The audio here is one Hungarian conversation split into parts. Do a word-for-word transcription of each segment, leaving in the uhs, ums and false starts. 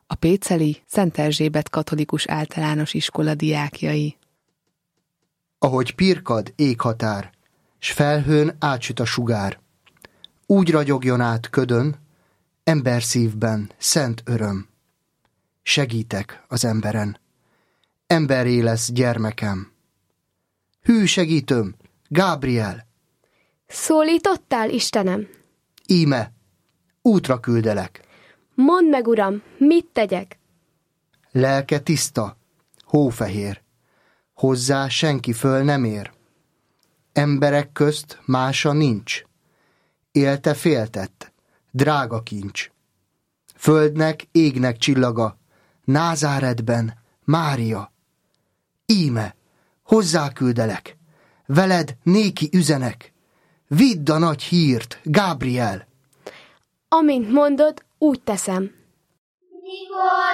a péceli Szent Erzsébet katolikus általános iskola diákjai. Ahogy pirkad éghatár, s felhőn átsüt a sugár, úgy ragyogjon át ködön, ember szívben szent öröm. Segítek az emberen, emberré lesz gyermekem. Hű segítőm, Gábriel! Szólítottál, Istenem? Íme, útra küldelek. Mondd meg, Uram, mit tegyek? Lelke tiszta, hófehér, hozzá senki föl nem ér. Emberek közt mása nincs, élte féltett, drága kincs. Földnek, égnek csillaga, Názáretben Mária. Íme, hozzá küldelek, veled néki üzenek, vidd a nagy hírt, Gábriel! Amint mondod, úgy teszem. Mikor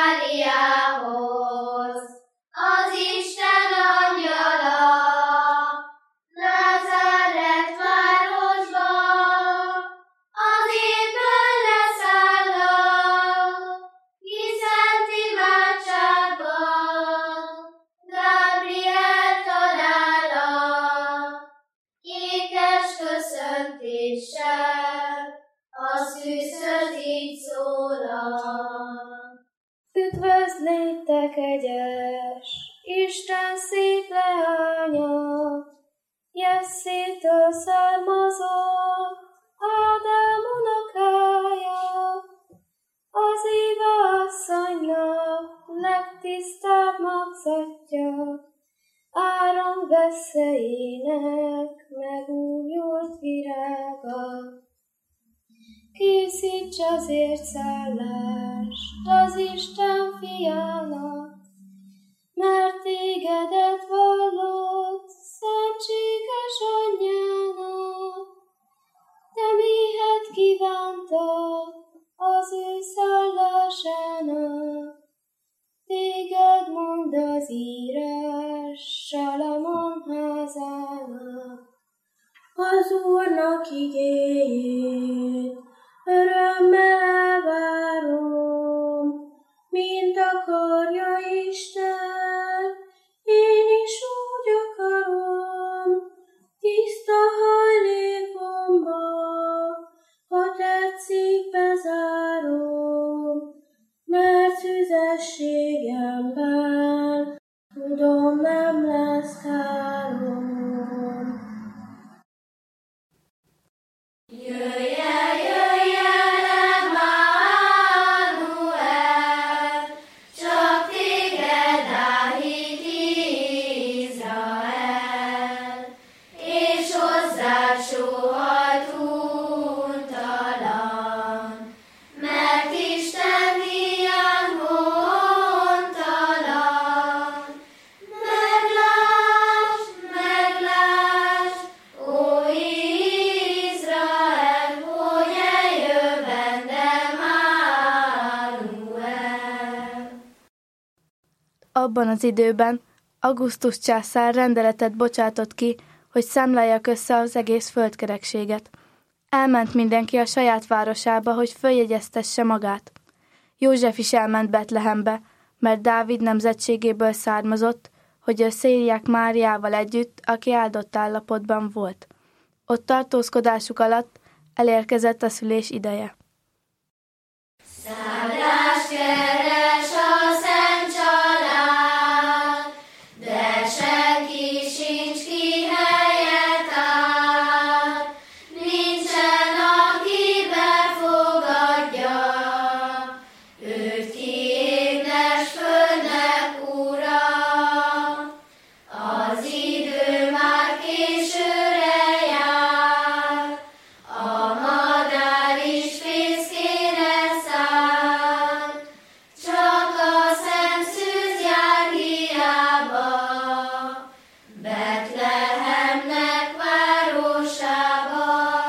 Máriához az Isten angyala Názáret városba az égből leszállott, hiszent imádságban Gábriel talála, ékes köszöntéssel a szűzhöz így szólal. Üdvözlétek egyes, Isten szép leánya, Jesszétől származott, Ádám unokája. Az Éva asszonynak legtisztább magzatja, Áron veszélyének megújult virága. Készíts azért szállást az Isten fiának, mert tégedet vallott szentséges anyjának. Te méhet kívántad az ő szállásának, téged mond az írás Salamon házának. Az Úrnak igéjét örömmel elvárom, mint akarja Isten, én is úgy akarom. Tiszta hajlékomba, ha tetszik, bezárom, mert szüzességemben tudom, nem lesz károm. Jöjj el, jöjj el, Emmanuel, csak téged áhít Izrael, és hozzád sóhajt untalan, mert Isten hiány hontalan. Meglásd, meglásd, ó Izrael, hogy eljön bennem Emmanuel. Abban az időben Augustus császár rendeletet bocsátott ki, hogy számlálják össze az egész földkerekséget. Elment mindenki a saját városába, hogy följegyeztesse magát. József is elment Betlehembe, mert Dávid nemzetségéből származott, hogy összeírják Máriával együtt, aki áldott állapotban volt. Ott tartózkodásuk alatt elérkezett a szülés ideje. Szállást keres a szent család, de senki sincs, ki helyet áll. Nincsen, aki befogadja, őt kiégnes földnek ura. Az idő már későre jár, a madár is fészkére száll, csak a szemszűz jár hiába, Betlehemnek városába.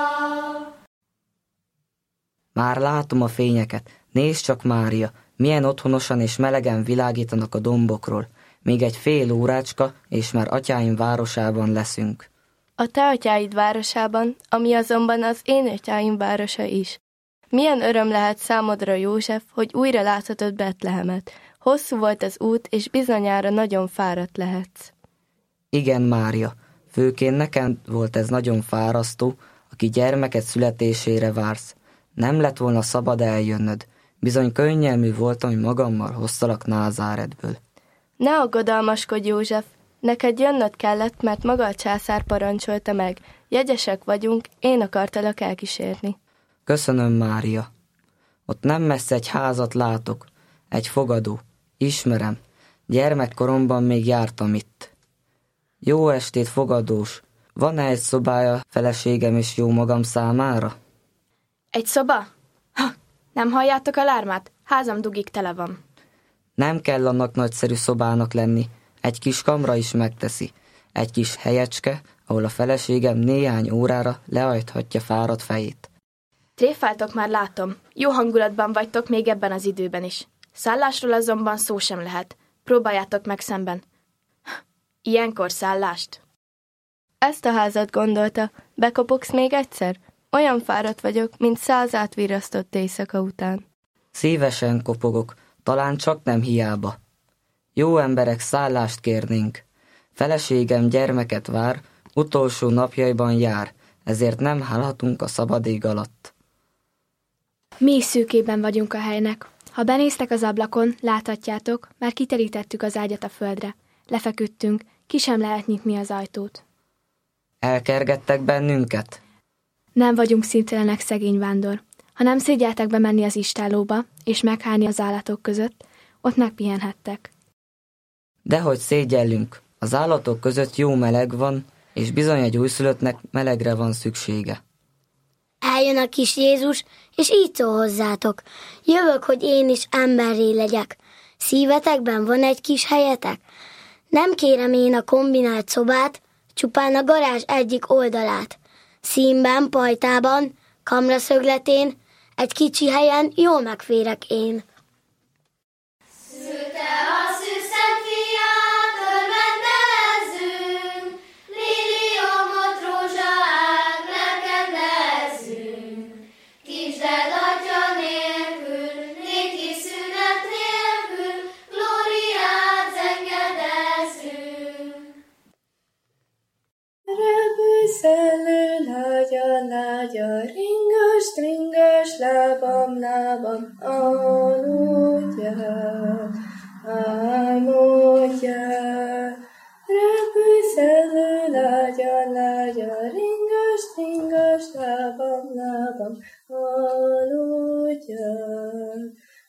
Már látom a fényeket, nézd csak, Mária, milyen otthonosan és melegen világítanak a dombokról. Még egy fél órácska, és már atyáim városában leszünk. A te atyáid városában, ami azonban az én atyáim városa is. Milyen öröm lehet számodra, József, hogy újra láthatod Betlehemet. Hosszú volt az út, és bizonyára nagyon fáradt lehetsz. Igen, Mária, főként nekem volt ez nagyon fárasztó, aki gyermeket születésére vársz. Nem lett volna szabad eljönnöd. Bizony könnyelmű voltam, hogy magammal hoztalak Názáretből. Ne aggodalmaskodj, József! Neked jönnöd kellett, mert maga a császár parancsolta meg. Jegyesek vagyunk, én akartalak elkísérni. Köszönöm, Mária. Ott nem messze egy házat látok. Egy fogadó. Ismerem. Gyermekkoromban még jártam itt. Jó estét, fogadós. Van-e egy szobája feleségem és jó magam számára? Egy szoba? Ha, nem halljátok a lármát? Házam dugig tele van. Nem kell annak nagyszerű szobának lenni. Egy kis kamra is megteszi. Egy kis helyecske, ahol a feleségem néhány órára lehajthatja fáradt fejét. Tréfáltok már, látom. Jó hangulatban vagytok még ebben az időben is. Szállásról azonban szó sem lehet. Próbáljátok meg szemben. Ilyenkor szállást. Ezt a házat gondolta. Bekopogsz még egyszer? Olyan fáradt vagyok, mint száz átvirasztott éjszaka után. Szívesen kopogok, talán csak nem hiába. Jó emberek, szállást kérnénk. Feleségem gyermeket vár, utolsó napjaiban jár, ezért nem hálhatunk a szabad ég alatt. Mi is szűkében vagyunk a helynek. Ha benéztek az ablakon, láthatjátok, már kiterítettük az ágyat a földre. Lefeküdtünk, ki sem lehet nyitni az ajtót. Elkergettek bennünket? Nem vagyunk szintelenek, szegény vándor. Ha nem szégyeltek bemenni az istállóba, és meghálni az állatok között, ott megpihenhettek. Dehogy szégyellünk. Az állatok között jó meleg van, és bizony egy újszülöttnek melegre van szüksége. Eljön a kis Jézus, és így szól hozzátok. Jövök, hogy én is emberré legyek. Szívetekben van egy kis helyetek? Nem kérem én a kombinált szobát, csupán a garázs egyik oldalát. Színben, pajtában, kamraszögletén, egy kicsi helyen jól megférek én. Szülte a szűz szent fiát, örvendezzünk, liliomot, rózsaág, lelkendezzünk. Kisded atya nélkül, néki szünet nélkül, glóriát zengedezzünk. Repülszelő lágya, lágya, ringas, ringas, lábam, lábam, aludjál, álmodjál. Repülszelő lágya, lágya, ringas, ringas, lábam, lábam, aludjál,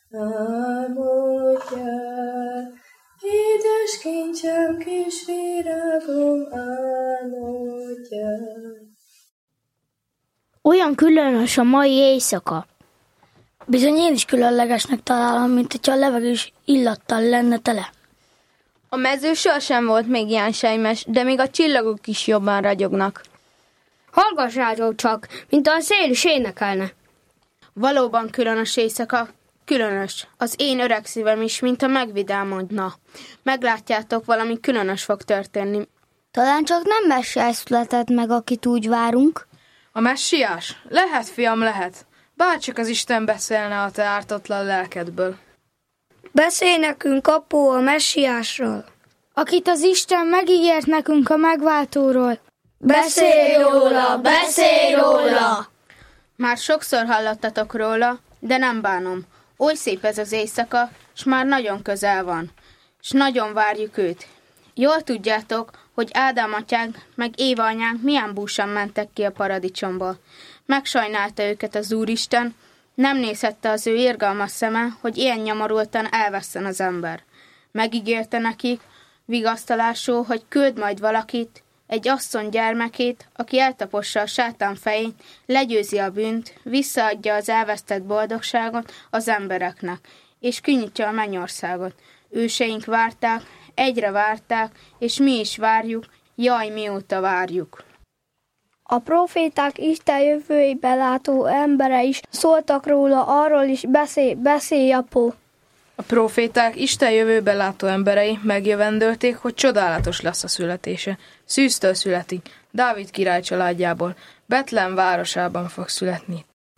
álmodjál. Édes kincsem, kis virágom, álmodjál. Olyan különös a mai éjszaka. Bizony én is különlegesnek találom, mint hogyha a levegős illattal lenne tele. A mező sohasem volt még ilyen sejmes, de még a csillagok is jobban ragyognak. Hallgassátok csak, mint a szél is énekelne. Valóban különös éjszaka, különös. Az én öreg szívem is, mint a megvidámodna. Meglátjátok, valami különös fog történni. Talán csak nem messiás született meg, akit úgy várunk. A messiás? Lehet, fiam, lehet. Bárcsak az Isten beszélne a te ártatlan lelkedből. Beszélj nekünk, apó, a messiásról, akit az Isten megígért nekünk a megváltóról. Beszélj róla, beszélj róla! Már sokszor hallottatok róla, de nem bánom. Oly szép ez az éjszaka, s már nagyon közel van, s nagyon várjuk őt. Jól tudjátok, hogy Ádám atyánk meg Éva anyánk milyen búsan mentek ki a paradicsomból. Megsajnálta őket az Úristen, nem nézhette az ő irgalmas szeme, hogy ilyen nyomorultan elvesszen az ember. Megígérte nekik vigasztalásul, hogy küld majd valakit, egy asszony gyermekét, aki eltapossa a sátán fejét, legyőzi a bűnt, visszaadja az elvesztett boldogságot az embereknek, és könnyítja a mennyországot. Őseink várták, egyre várták, és mi is várjuk, jaj, mióta várjuk. A proféták Isten jövőjébe látó embere is szóltak róla, arról is beszélj, beszélj, apó. A proféták Isten jövőbe látó emberei megjövendölték, hogy csodálatos lesz a születése. Szűztől születik, Dávid király családjából, Betlehem városában fog születni.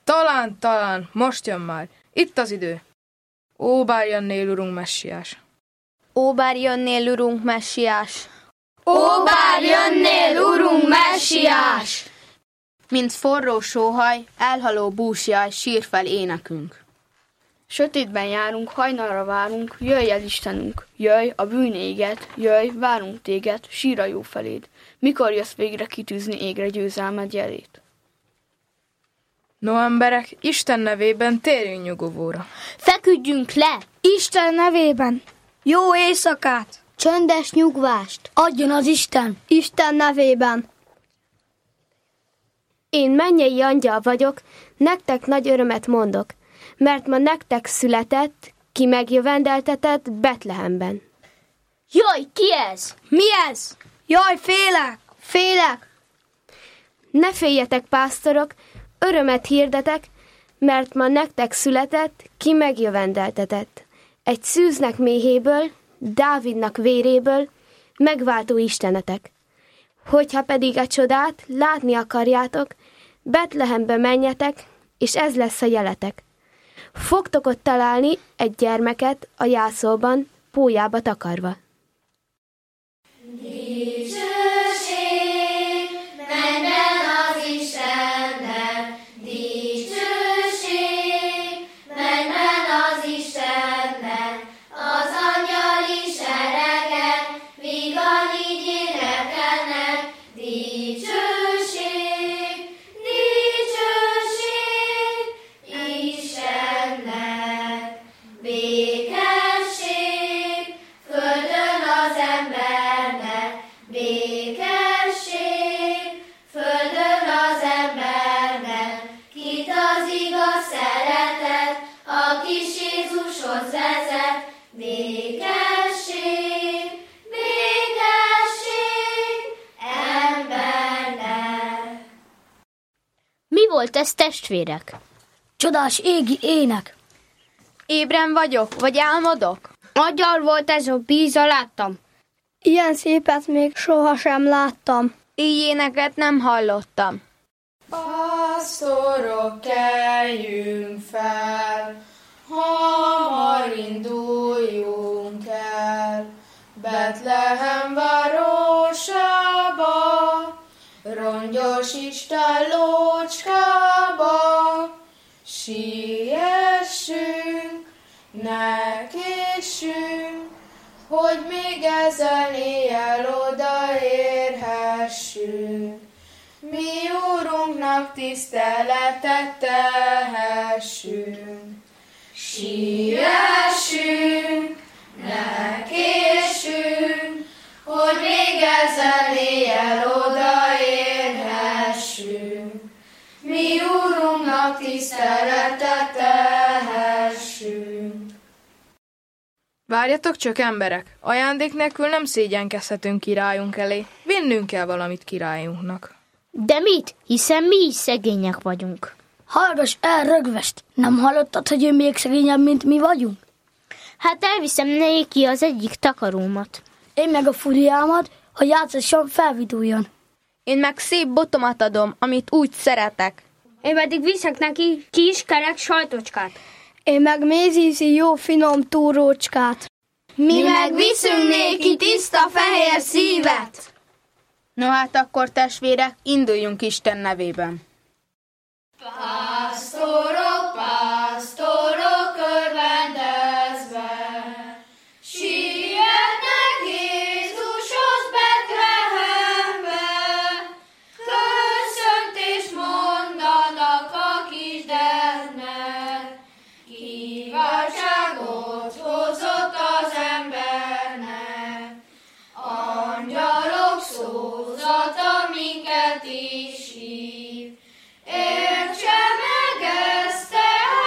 Talán, talán, most jön már. Itt az idő. Ó, bár jönnél, urunk messiás. Ó, bár jönnél, urunk messiás. Ó, bár jönnél, urunk messiás! Mint forró sóhaj, elhaló búsjaj, sír fel énekünk. Sötétben járunk, hajnalra várunk, jöjj el Istenünk, jöjj, a bűn éget, jöjj, várunk téged, sír a jó feléd. Mikor jössz végre kitűzni égre győzelmed jelét? No, emberek, Isten nevében térjünk nyugovóra. Feküdjünk le! Isten nevében! Jó éjszakát! Csöndes nyugvást! Adjon az Isten! Isten nevében! Én mennyei angyal vagyok, nektek nagy örömet mondok, mert ma nektek született, ki megjövendeltetett Betlehemben. Jaj, ki ez? Mi ez? Jaj, félek! Félek! Ne féljetek, pásztorok, örömet hirdetek, mert ma nektek született, ki megjövendeltetett. Egy szűznek méhéből, Dávidnak véréből, megváltó Istenetek. Hogyha pedig a csodát látni akarjátok, Betlehembe menjetek, és ez lesz a jeletek. Fogtok ott találni egy gyermeket a jászolban, pólyába takarva. Dicsőség menjen az Istennek, dicsőség menjen az Istennek, az angyali seregek vígan így énekelnek, dicsőség, dicsőség Istennek, békesség földön az embernek, békesség földön az embernek, kit az igaz szeretet, a kis Jézushoz vezet, békesség, békesség embernek. Mi volt ez, testvérek? Csodás égi ének! Ébren vagyok, vagy álmodok? Magyar volt ez a bíza, láttam. Ilyen szépet még sohasem láttam. Így éneket nem hallottam. Pásztorok, keljünk fel, hamar induljunk el, Betlehem városába, rongyos istállócskába, siessünk, ne késünk, hogy még ezen éjjel odaérhessünk. Mi Úrunknak tiszteletet tehessünk. Siessünk, ne késünk, hogy még ezen éjjel odaérhessünk. Mi Úrunknak tiszteletet tehessünk. Várjatok csak, emberek! Ajándék nélkül nem szégyenkezhetünk királyunk elé. Vinnünk kell valamit királyunknak. De mit? Hiszen mi is szegények vagyunk. Hallgass el, rögvest! Nem hallottad, hogy ő még szegényebb, mint mi vagyunk? Hát elviszem neki az egyik takarómat. Én meg a furiámat, hogy játszasson, felviduljon. Én meg szép botomat adom, amit úgy szeretek. Én pedig viszek neki kis kerek sajtocskát. Én meg mézízi jó finom túrócskát. Mi meg viszünk néki tiszta fehér szívet. No hát akkor, testvérek, induljunk Isten nevében. Pásztorok, pásztorok örvendezve, sietnek Jézushoz Betlehembe, köszöntést mondanak a kisgyermek, kiváltságot hozott az embernek, angyalok szózata minket is hív. Értse meg ezt, te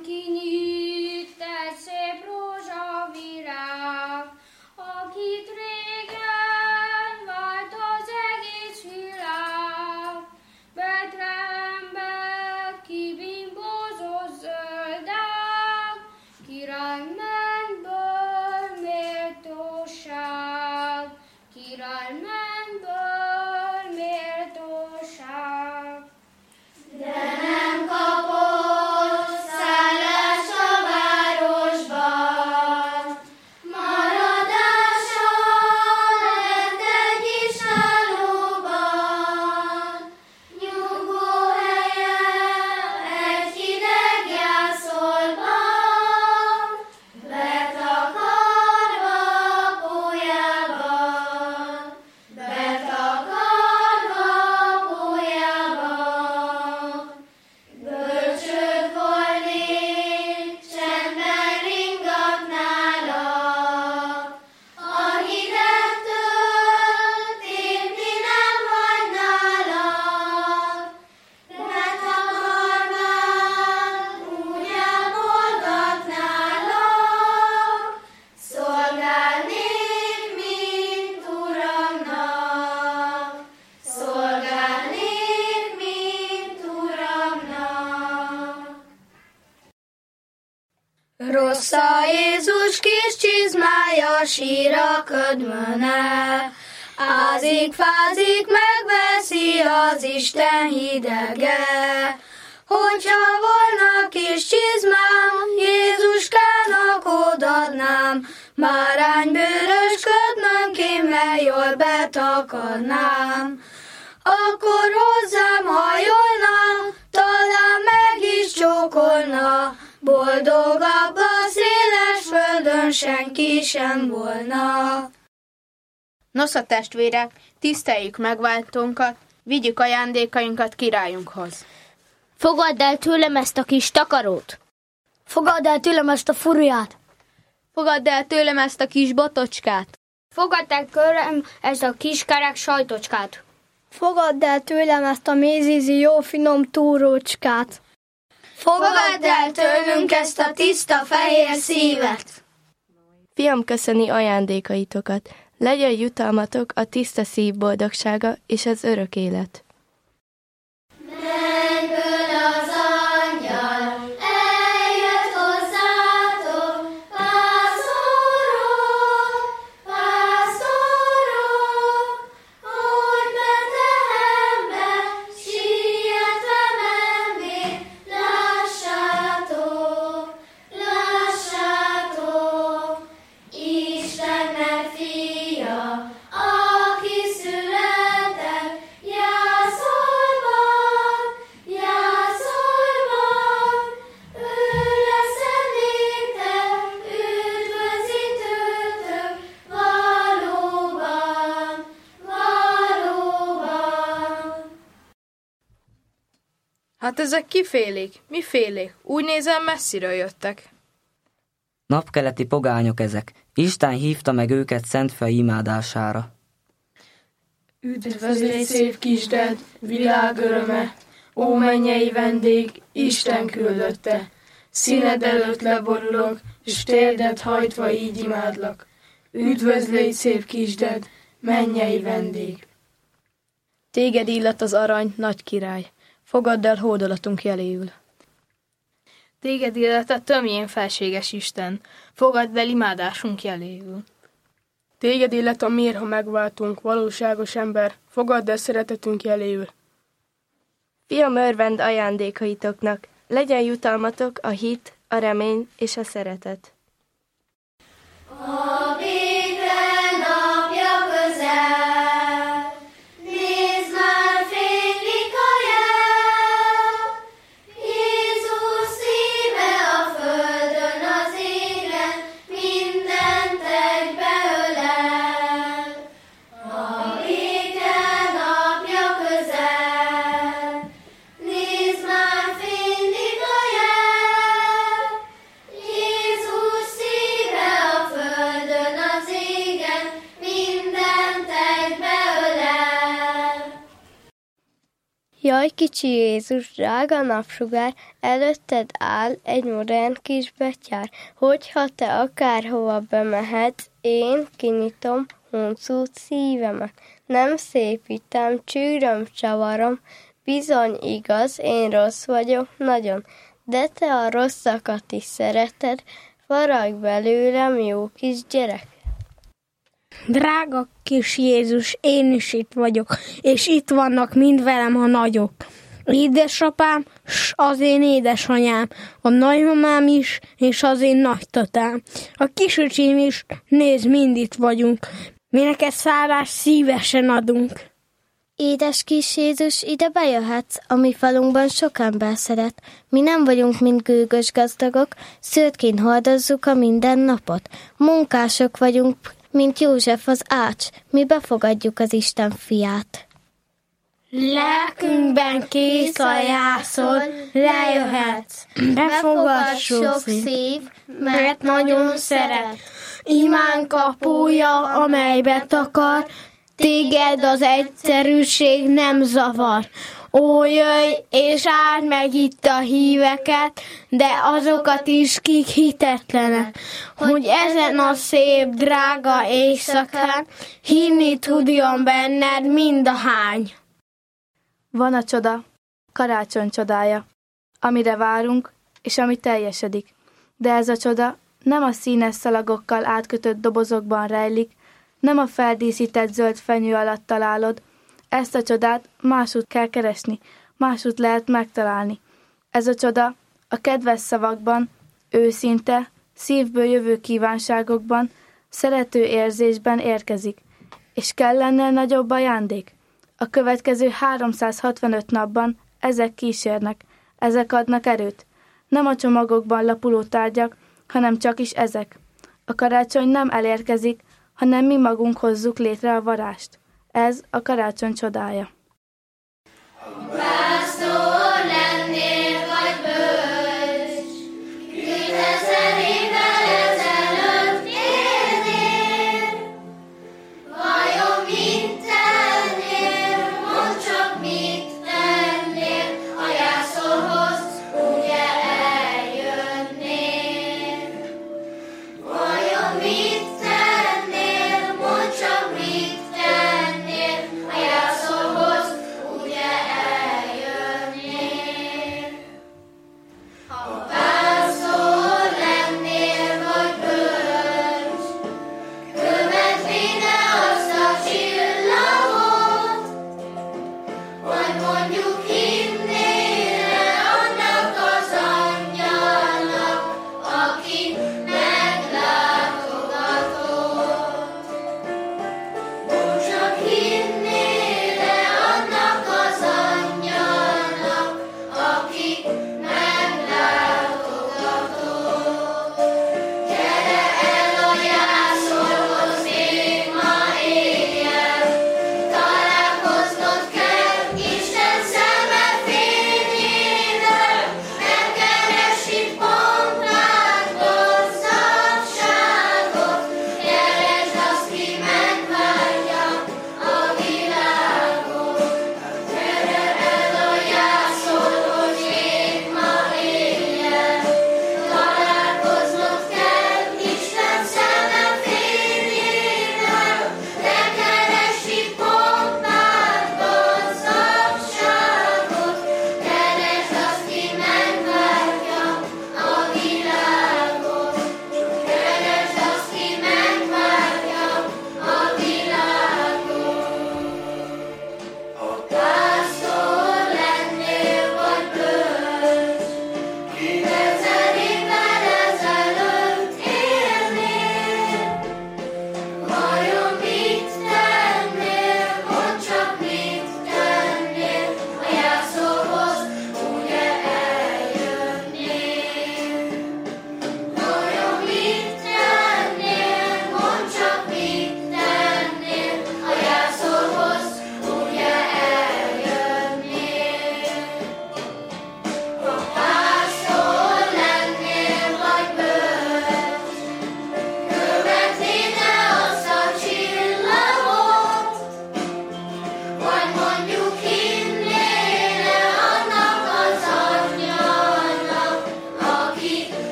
kinyílt egy szép rózsavirág, akit régen vált az egész világ. Betlehembe kibimbozott zöld ág, király mennyből méltóság, király mennyből méltóság. De nem kapott szállás a városban, maradása lett egy kis hálóban. Nyugvó helye egy hideg jászolban, betakarva pólyában, betakarva pólyában. Bölcsőd volnék, csendben ringatnálak, a hidegtől tépni nem hagynálak. Betakarván úgy elboldgatnálak, szolgálnék, mint Uramnak, szolgálnék, mint Uramnak. Rossz a Jézus kis csizmája, sír a ködmöne, ázik, fázik, megveszi az Isten hidege. Hogyha volna kis csizmám, Jézuskának odadnám, báránybőrös ködmönkémmel jól betakarnám. Akkor hozzám hajolna, talán meg is csókolna, boldogabb a széles földön senki sem volna. Nosza testvérek, tiszteljük megváltónkat, vigyük ajándékainkat királyunkhoz. Fogadd el tőlem ezt a kis takarót. Fogadd el tőlem ezt a furuját. Fogadd el tőlem ezt a kis botocskát. Fogadd el tőlem ezt a kis kerek sajtocskát. Fogadd el tőlem ezt a mézízi jó finom túrócskát. Fogadd el tőlünk ezt a tiszta fehér szívet. Fiam, köszöni ajándékaitokat. Legyen jutalmatok a tiszta szív boldogsága és az örök élet. Mennyből az angyal eljött hozzátok, pásztorok, pásztorok, hogy Betlehembe sietve menvén, lássátok, lássátok, Istennek fia, aki született, jászolban, jászolban, ő lesz emléktek, üdvözítőtök, valóban, valóban. Hát ezek kifélék, mifélék? Úgy nézem, messziről jöttek. Napkeleti pogányok ezek. Isten hívta meg őket szent fej imádására. Üdvözlégy szép kisded, világ öröme, ó mennyei vendég, Isten küldötte. Színed előtt leborulok, s térdet hajtva így imádlak. Üdvözlégy szép kisded, mennyei vendég. Téged illet az arany, nagy király, fogadd el hódolatunk jeléül. Téged illet a tömjén felséges Isten, fogadd el imádásunk jeléül. Téged illet a mirha megváltunk, valóságos ember, fogadd el szeretetünk jeléül. Fiam, örvend ajándékaitoknak, legyen jutalmatok a hit, a remény és a szeretet. A béke napja közel, nézd már fénylik a jel, Jézus szíve a földön, az égen, mindent egybeölel. A béke napja közel, nézd már fénylik a jel, Jézus szíve a földön, Jaj, kicsi Jézus, drága napsugár, előtted áll egy modern kis betyár. Hogyha te akárhova bemehetsz, én kinyitom huncut szívemet. Nem szépítem, csűröm, csavarom, bizony igaz, én rossz vagyok nagyon, de te a rosszakat is szereted, faragj belőlem, jó kis gyerek. Drága kis Jézus, én is itt vagyok, és itt vannak mind velem a nagyok. Édesapám, s az én édesanyám, a nagymamám is, és az én nagytatám. A kisöcsém is, nézd, mind itt vagyunk, mi neked szállást szívesen adunk. Édes kis Jézus, ide bejöhetsz, a mi falunkban sok ember szeret. Mi nem vagyunk, mint gőgös gazdagok, szőtként hordozzuk a mindennapot. Munkások vagyunk, mint József az ács, mi befogadjuk az Isten fiát. Lelkünkben kész a jászol, lejöhetsz, befogad sok szív, mert nagyon szeret. Imán kapója, amelybe takar, téged az egyszerűség nem zavar. Ó, jöjj, és áld meg itt a híveket, de azokat is, kik hitetlenek, hogy ezen a szép, drága éjszakán hinni tudjon benned mind a hány. Van a csoda, karácsony csodája, amire várunk, és ami teljesedik. De ez a csoda nem a színes szalagokkal átkötött dobozokban rejlik, nem a feldíszített zöld fenyő alatt találod. Ezt a csodát másút kell keresni, másút lehet megtalálni. Ez a csoda a kedves szavakban, őszinte, szívből jövő kívánságokban, szerető érzésben érkezik. És kell ennél nagyobb ajándék? A következő háromszázhatvanöt napban ezek kísérnek, ezek adnak erőt. Nem a csomagokban lapuló tárgyak, hanem csak is ezek. A karácsony nem elérkezik, hanem mi magunk hozzuk létre a varást. Ez a karácsony csodája. Pásztor lennél vagy bölcs, küldhezel évvel ezelőtt élnél. Vajon mit tennél, mondd csak mit tennél, a jászolhoz ugye eljönnél. Vajon mit tennél, mondd csak mit tennél, a jászolhoz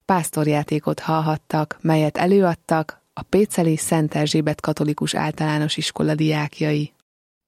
Pásztorjátékot hallhattak, melyet előadtak a péceli Szent Erzsébet Katolikus Általános Iskola diákjai.